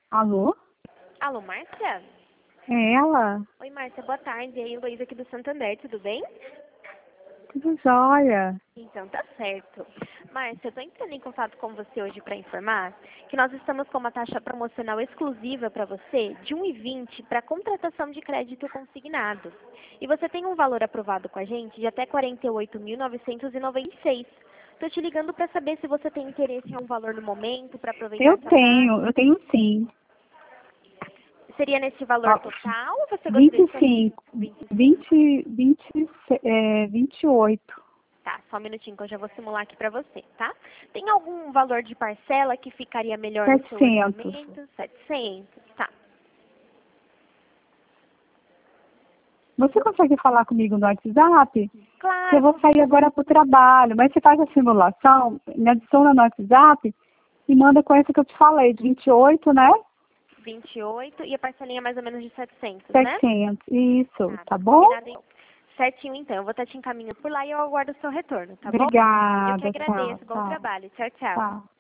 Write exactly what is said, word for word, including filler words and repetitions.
Alô? Alô, Márcia? É ela? Oi, Márcia, boa tarde. Aí, Luísa aqui do Santander, tudo bem? Tudo jóia. Então, tá certo. Márcia, eu tô entrando em contato com você hoje para informar que nós estamos com uma taxa promocional exclusiva para você de um vírgula vinte para contratação de crédito consignado. E você tem um valor aprovado com a gente de até quarenta e oito mil novecentos e noventa e seis. Tô te ligando para saber se você tem interesse em um valor no momento para aproveitar Eu essa taxa. tenho, eu tenho sim. Seria nesse valor Ó, total ou você gostaria de fazer vinte e cinco, vinte e cinco? vinte, vinte, é, vinte e oito. Tá, só um minutinho que eu já vou simular aqui pra você, tá? Tem algum valor de parcela que ficaria melhor no seu setecentos. orçamento? setecentos, tá. Você consegue falar comigo no WhatsApp? Que eu Claro, vou com sair agora para o trabalho, mas você faz a simulação, me adiciona no WhatsApp e manda com essa que eu te falei, de vinte e oito, né? vinte e oito e a parcelinha mais ou menos de setecentos, né? setecentos. Isso, Tá, tá bom? combinado então. Certinho então, eu vou estar te encaminhando por lá e eu aguardo o seu retorno, tá bom? Eu que Obrigada, tchau, agradeço, bom tchau, trabalho. Tchau, tchau. tchau.